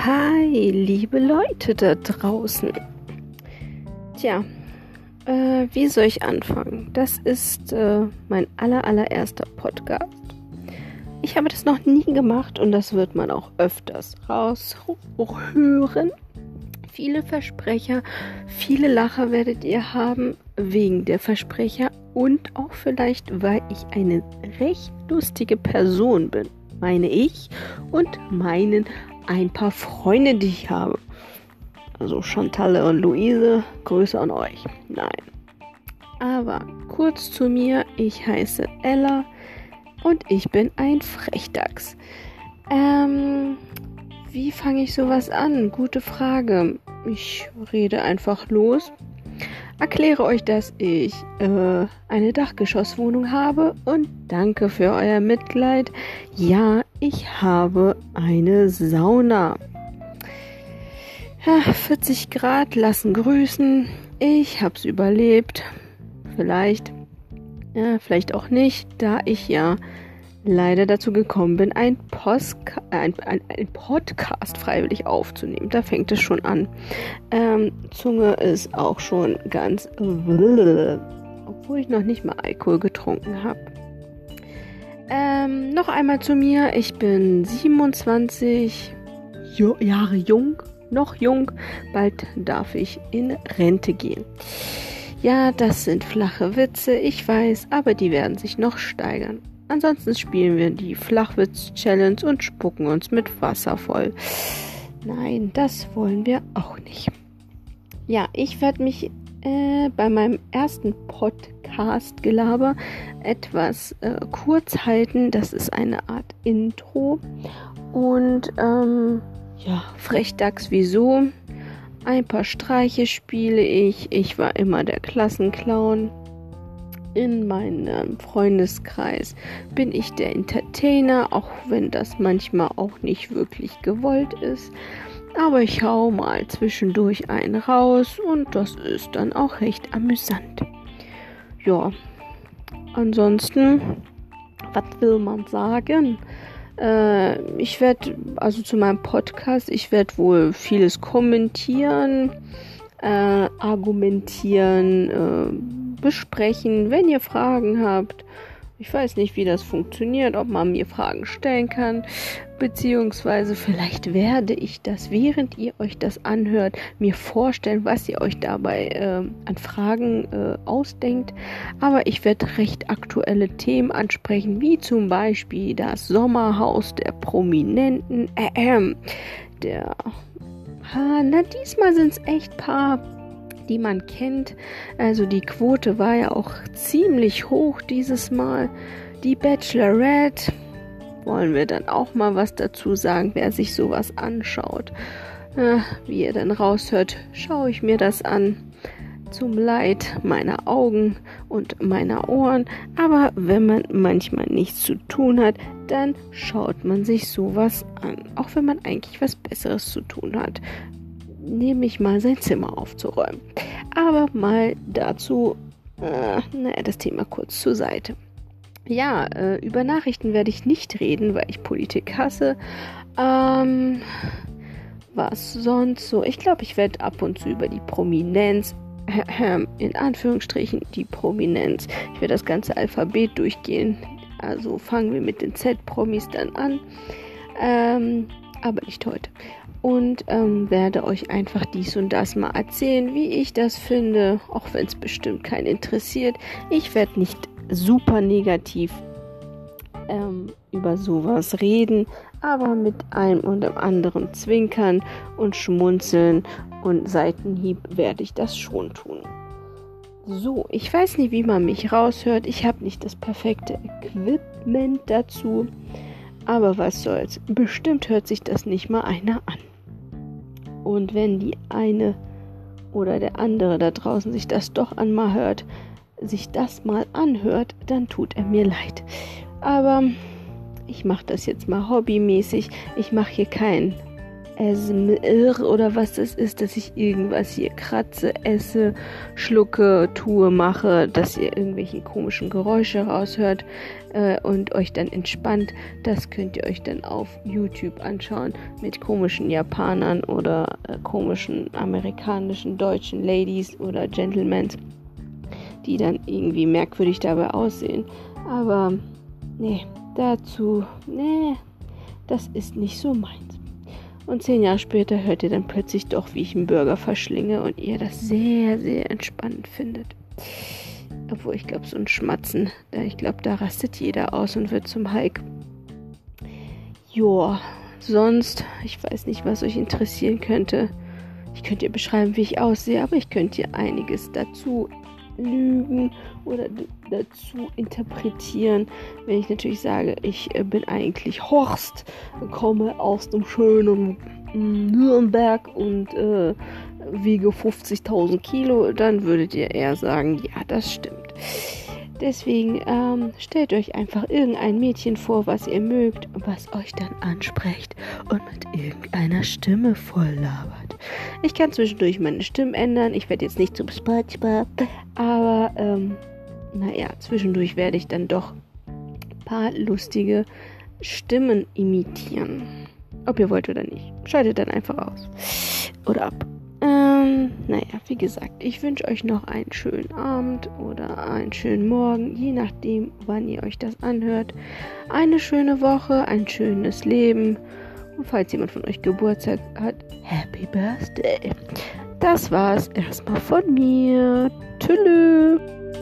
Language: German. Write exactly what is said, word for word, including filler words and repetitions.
Hi, liebe Leute da draußen. Tja, äh, wie soll ich anfangen? Das ist äh, mein aller, allererster Podcast. Ich habe das noch nie gemacht und das wird man auch öfters raushören. Viele Versprecher, viele Lacher werdet ihr haben wegen der Versprecher und auch vielleicht, weil ich eine recht lustige Person bin, meine ich, und meinen ein paar Freunde, die ich habe. Also Chantalle und Luise, Grüße an euch. Nein. Aber kurz zu mir, ich heiße Ella und ich bin ein Frechdachs. Ähm, wie fange ich sowas an? Gute Frage. Ich rede einfach los. Erkläre euch, dass ich äh, eine Dachgeschosswohnung habe und danke für euer Mitleid. Ja, ich habe eine Sauna. Ja, vierzig Grad lassen grüßen. Ich hab's überlebt. Vielleicht, ja, vielleicht auch nicht, da ich ja leider dazu gekommen bin, ein, Postka- ein, ein, ein Podcast freiwillig aufzunehmen. Da fängt es schon an. Ähm, Zunge ist auch schon ganz, obwohl ich noch nicht mal Alkohol getrunken habe. Ähm, noch einmal zu mir. Ich bin siebenundzwanzig jo- Jahre jung, noch jung. Bald darf ich in Rente gehen. Ja, das sind flache Witze, ich weiß, aber die werden sich noch steigern. Ansonsten spielen wir die Flachwitz-Challenge und spucken uns mit Wasser voll. Nein, das wollen wir auch nicht. Ja, ich werde mich äh, bei meinem ersten Podcast-Gelaber etwas äh, kurz halten. Das ist eine Art Intro. Und ähm, ja, Frechdachs wieso? Ein paar Streiche spiele ich. Ich war immer der Klassenclown. In meinem Freundeskreis bin ich der Entertainer, auch wenn das manchmal auch nicht wirklich gewollt ist. Aber ich hau mal zwischendurch einen raus und das ist dann auch recht amüsant. Ja, ansonsten, was will man sagen? Äh, ich werde, also zu meinem Podcast, ich werde wohl vieles kommentieren, äh, argumentieren, äh, besprechen, wenn ihr Fragen habt. Ich weiß nicht, wie das funktioniert, ob man mir Fragen stellen kann, beziehungsweise vielleicht werde ich das, während ihr euch das anhört, mir vorstellen, was ihr euch dabei äh, an Fragen äh, ausdenkt. Aber ich werde recht aktuelle Themen ansprechen, wie zum Beispiel das Sommerhaus der Prominenten, äh, äh, der, ha, na diesmal sind es echt paar, die man kennt. Also die Quote war ja auch ziemlich hoch dieses Mal. Die Bachelorette, wollen wir dann auch mal was dazu sagen, wer sich sowas anschaut. Äh, wie ihr dann raushört, schaue ich mir das an. Zum Leid meiner Augen und meiner Ohren. Aber wenn man manchmal nichts zu tun hat, dann schaut man sich sowas an. Auch wenn man eigentlich was Besseres zu tun hat. Nehme ich mal sein Zimmer aufzuräumen. Aber mal dazu, äh, naja, das Thema kurz zur Seite. Ja, äh, über Nachrichten werde ich nicht reden, weil ich Politik hasse. Ähm, was sonst so? Ich glaube, ich werde ab und zu über die Prominenz, äh, in Anführungsstrichen die Prominenz, ich werde das ganze Alphabet durchgehen. Also fangen wir mit den Z-Promis dann an. Ähm, aber nicht heute. Und ähm, werde euch einfach dies und das mal erzählen, wie ich das finde, auch wenn es bestimmt keinen interessiert. Ich werde nicht super negativ ähm, über sowas reden, aber mit einem und dem anderen zwinkern und schmunzeln und Seitenhieb werde ich das schon tun. So, ich weiß nicht, wie man mich raushört. Ich habe nicht das perfekte Equipment dazu, aber was soll's. Bestimmt hört sich das nicht mal einer an. Und wenn die eine oder der andere da draußen sich das doch einmal hört, sich das mal anhört, dann tut er mir leid. Aber ich mache das jetzt mal hobbymäßig. Ich mache hier keinen A S M R oder was das ist, dass ich irgendwas hier kratze, esse, schlucke, tue, mache, dass ihr irgendwelchen komischen Geräusche raushört äh, und euch dann entspannt. Das könnt ihr euch dann auf YouTube anschauen mit komischen Japanern oder äh, komischen amerikanischen, deutschen Ladies oder Gentlemen, die dann irgendwie merkwürdig dabei aussehen. Aber nee, dazu, nee, das ist nicht so meins. Und zehn Jahre später hört ihr dann plötzlich doch, wie ich einen Burger verschlinge und ihr das sehr, sehr entspannend findet. Obwohl, ich glaube, so ein Schmatzen, ich glaube, da rastet jeder aus und wird zum Hulk. Joa, sonst, ich weiß nicht, was euch interessieren könnte. Ich könnte ihr beschreiben, wie ich aussehe, aber ich könnte ihr einiges dazu lügen oder d- dazu interpretieren, wenn ich natürlich sage, ich äh, bin eigentlich Horst, komme aus dem schönen Nürnberg und äh, wiege fünfzigtausend Kilo, dann würdet ihr eher sagen, ja, das stimmt. Deswegen ähm, stellt euch einfach irgendein Mädchen vor, was ihr mögt und was euch dann anspricht und mit irgendeiner Stimme voll labert. Ich kann zwischendurch meine Stimme ändern. Ich werde jetzt nicht zum SpongeBob, aber ähm, naja, zwischendurch werde ich dann doch ein paar lustige Stimmen imitieren. Ob ihr wollt oder nicht. Schaltet dann einfach aus. Oder ab. Ähm, naja, wie gesagt, ich wünsche euch noch einen schönen Abend oder einen schönen Morgen, je nachdem, wann ihr euch das anhört. Eine schöne Woche, ein schönes Leben. Und falls jemand von euch Geburtstag hat, Happy Birthday. Das war's erstmal von mir. Tschüss.